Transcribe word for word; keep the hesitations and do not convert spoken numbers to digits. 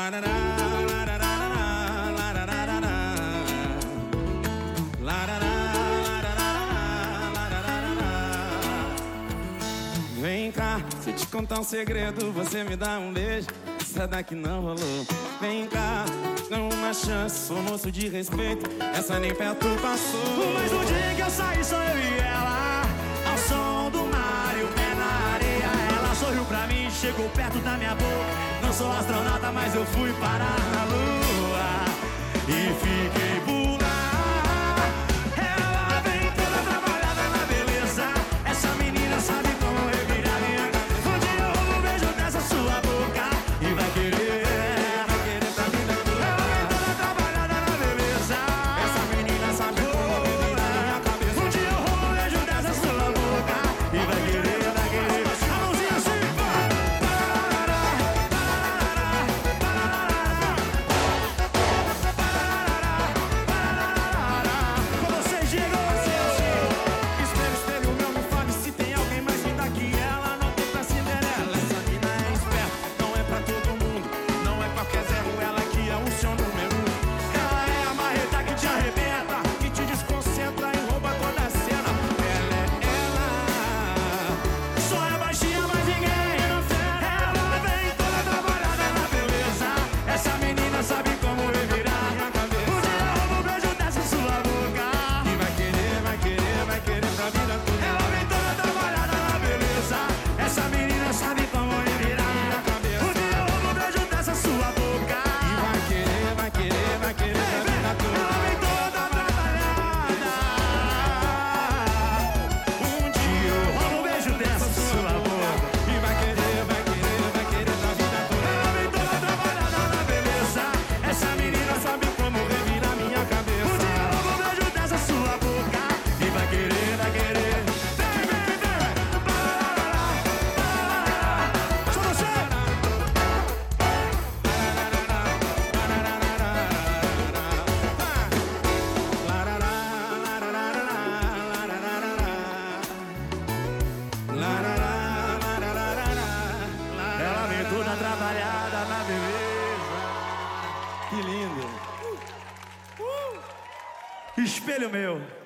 Vem cá, se eu te contar um segredo, você me dá um beijo. Essa daqui não rolou. Vem cá, dá uma chance, sou moço de respeito. Essa nem perto passou. Mas no dia que eu saí, só eu e ela, ao som do mar e o pé na areia. Ela sorriu pra mim, chegou perto da minha boca. Não sou astronauta, mas eu fui parar na lua e fiquei por lá. Ela vem toda trabalhada na beleza. Essa menina sabe como revirar minha cabeça. Um dia eu roubo um beijo dessa sua boca e vai querer, vai querer pra vida toda. Ela vem toda trabalhada na beleza. Essa menina sabe como revirar minha cabeça. Um dia eu roubo um beijo dessa sua boca e vai querer, vai querer. A mãozinha assim, toda trabalhada na beleza. Que lindo. Uh, uh. Espelho meu.